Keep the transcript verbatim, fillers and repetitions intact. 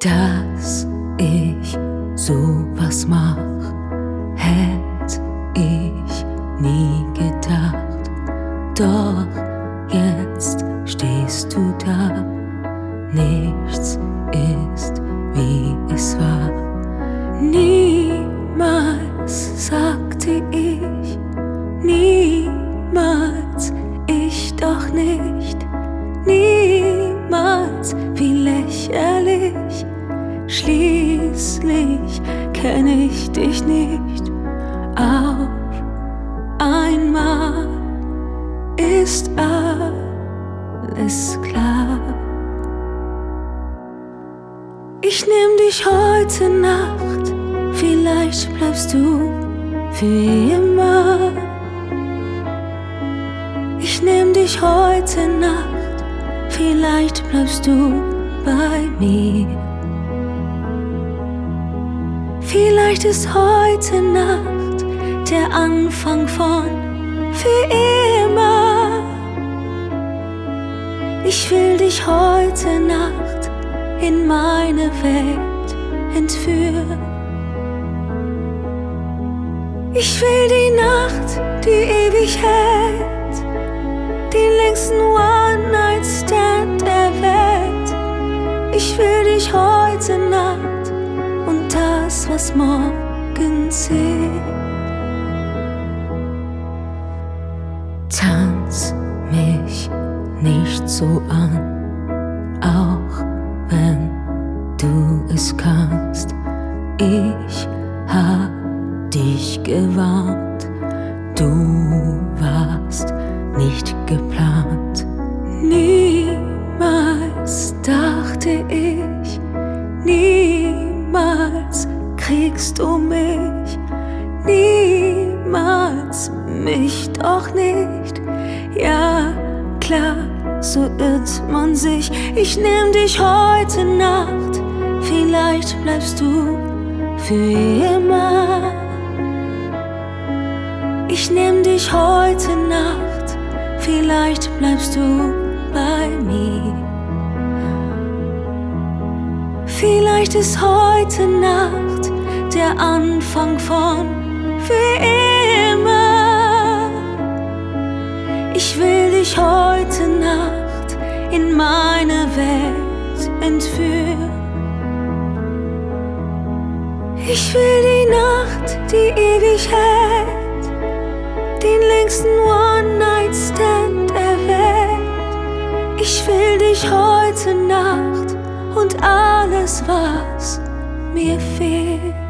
dass ich sowas mach, hätt ich nie gedacht. Doch jetzt stehst du da, nichts ist wie es war. Niemals sagte ich, niemals, ich doch nicht. Niemals, wie lächerlich, schließlich kenn ich dich nicht. Auf einmal ist alles klar. Ich nehm dich heute Nacht, vielleicht bleibst du für immer. Ich nehm dich heute Nacht, vielleicht bleibst du bei mir. Vielleicht ist heute Nacht der Anfang von für immer. Ich will dich heute Nacht in meine Welt entführen. Ich will die Nacht, die ewig hält, den längsten One-Night-Stand der Welt. Ich will dich heute Nacht und das, was morgen zählt. Tanz mich nicht so an, auch wenn du es kannst. Ich hab dich gewarnt, du warst nicht geplant. Niemals dachte ich, niemals kriegst du mich, niemals mich doch nicht. Ja, klar, so irrt man sich. Ich nehm dich heute Nacht, vielleicht bleibst du für immer. Ich nehm dich heute Nacht, vielleicht bleibst du bei mir. Vielleicht ist heute Nacht der Anfang von für immer. Ich will dich heute Nacht in meine Welt entführen. Ich will die Nacht, die ewig hält, den längsten One-Night-Stand der Welt. Ich will dich heute Nacht und alles, was mir fehlt.